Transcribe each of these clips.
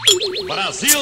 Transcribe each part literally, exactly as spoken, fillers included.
Brasil!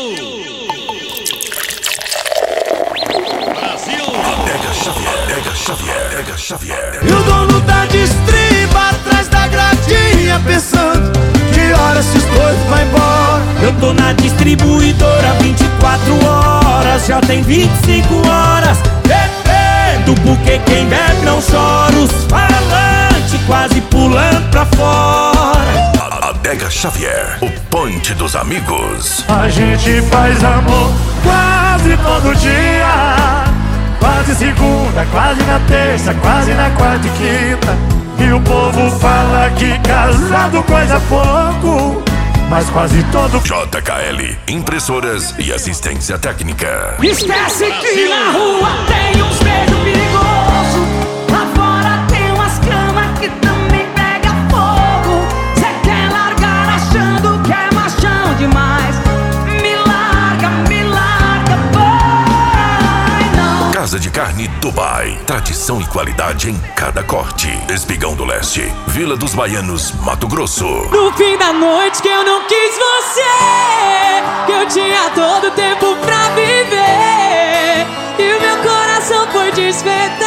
Brasil! Adega Xavier, Adega Xavier, Adega Xavier. E o dono da distriba atrás da gradinha, pensando que horas esses dois vai embora. Eu tô na distribuidora vinte e quatro horas, já tem vinte e cinco horas. Bebendo porque quem bebe não chora. Os falantes quase pulando pra fora. Adega Xavier, o ponte dos amigos. A gente faz amor quase todo dia, quase segunda, quase na terça, quase na quarta e quinta. E o povo fala que casado coisa pouco, mas quase todo. J K L, impressoras e assistência técnica. Esquece que na rua tem uns beijos perigosos, lá fora tem umas camas que também pega fogo. Cê quer largar achando que é machão demais? Me larga, me larga, vai não. Casa de Carne Dubai, tradição e qualidade em cada corte. Espigão do Leste, Vila dos Baianos, Mato Grosso. No fim da noite que eu não quis você, que eu tinha todo o tempo pra viver, e o meu coração foi despertar.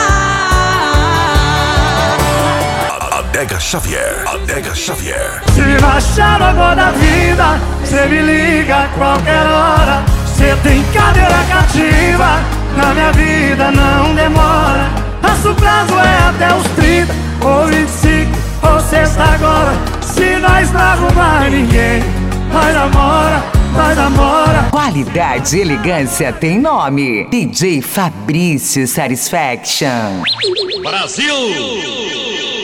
Adega Xavier, Adega Xavier. Se baixar o amor da vida, cê me liga a qualquer hora. Cê tem cadeira cativa, na minha vida não demora. Nosso prazo é até os trinta, ou vinte e cinco, ou sexta agora. Se nós não arrumar ninguém, nós namora, nós namora. Qualidade e elegância tem nome. D J Fabrício Satisfaction. Brasil!